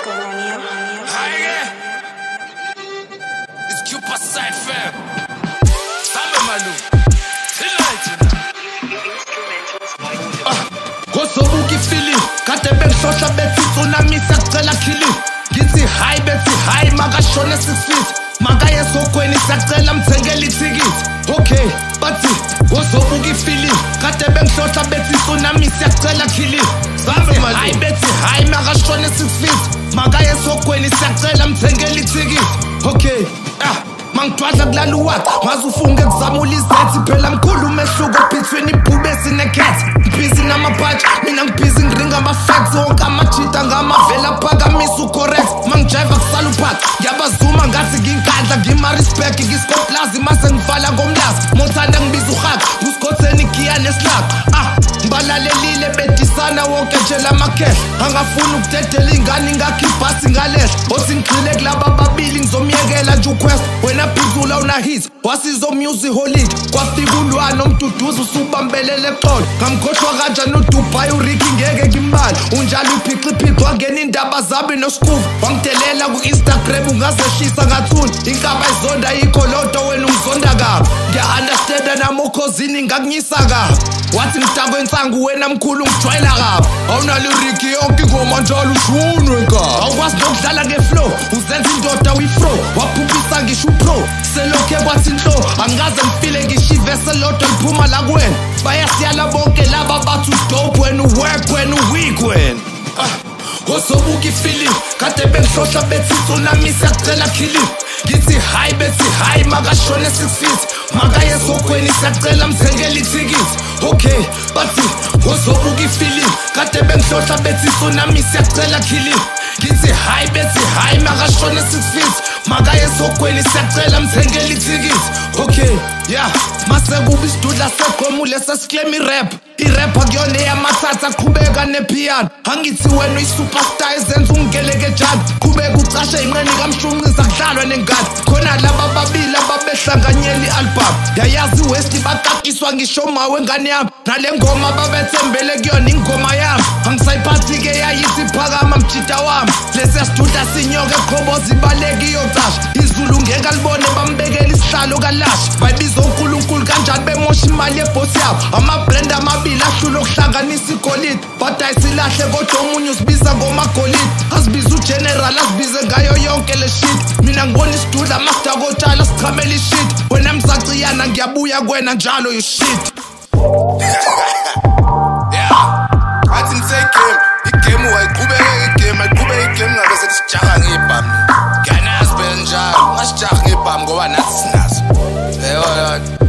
It's Cupid side fam. Samba Malu. Tonight. Kosobuki feeling. Kade bengishohla bethi tsunami siyacela killing. Ngithi hi bethi hi makashone 6 feet. Makaye sokweni siyacela mthengele ithikithi. Okay, bathi kosobuki feeling. Kade bengishohla bethi tsunami siyacela killing. Samba Malu. Hi bethi hi makashone 6 feet. Makaye sokweni siyacela mthengele ithikithi. Okay, mangitwadla kulala uwakhe ngaze ufunge kuzamula izethi phela mkhulu umehluko between ibhubesi necat. Busy namabhaji mina ngibhizi ngiringa ama-facts wonke amajita ngamavela phakamisa ucorrect mangijiva kusala uphathi ngiyabazuma ngathi nginkandla ngima-respect ngiskoplazi mase ngivala ngomlazi mothanda ngibiza uhaka nguskotheni giya nesilaka ngibalalelile bedisana wonke nje lamakhehla angafuni ukudedela ingane ingakhibhasi ngalehla othi ngigxile kulaba babili ngizomyekela nje uquest wena phizula unahit wasizomusic holiday kwafika ulwana omduduza usubambelele exolo ngamkhohlwa kanjani uDubai uRicky ngeke ngimbali unjalo uphixiphixi wangena indaba zabi noSkuvu wangidelela ku-Instagram ungazeshisa ngathuni inkaba izonda yikho lodo wena ungizonda kabi ngiya-understanda namokhozini ngakunyisa kabi wathi ngidakwe insangu wena mkhulu ngijwayela kabi awunalo uRicky yonke ingoma njalo ushunwe nkaba awukwazi nokudlala ngeflow uzenza indoda uyifro waphuphisa ngisho upro selokhe kwathi inhlo angikaze ngifile ngisho ivese lodwa liphuma la kuwena bayasiyala bonke laba bathi udope wena uwork wena uweak wena kosobuki feeling kade bengihlohla bethi tsunami siyacela killing ngithi hi bethi hi makashone 6 feet makaye sokweni siyacela mthengele ithikithi okay bathi kosobuki feeling kade bengihlohla bethi tsunami siyacela killing ngithi hi bethi hi makashone 6 feet makaye sokweni siyacela mthengele ithikithi okay yeah mase kuba isidudla seqomule sesiklem irap akuyona eyamathatha qhubeka nepiano angithi wena uyisuperstar ezenza ungeleke njani qhubeka ucashe inqeni kamshunqisa kudlalwa nengadi khona laba babili ababehlanganyela i-album yayazi iwest baqaqiswa ngisho mawe ngane yami nale ngoma babethembele kuyona ingoma yami angisayiphathi-ke yayithi phakama mjida wami lesiya sidudla sinyoke eqhoboza ibaleki iyocasha izulu ngeke alibone bambekela isihlalo kalashi bayibiza uNkulunkulu kanjani bemosha imali yebhosi yabo amabrand amabili ahlula okuhlanganisa igolide but ayisilahle kodwa omunye usibiza ngomagolide asibiza ugeneral asibize ngayo yonke le shit mina ngibona isidudla masidakotshala sichamela ishit wena msaciyana ngiyabuya kwena njalo you shit athi ngisegame igame wayiqhubeka igame ayiqhubeka igame ngabe sesijaha ngebhamu ngiyanazi phela njalo ngasijaha ngebhamu ngoba nathi sinazo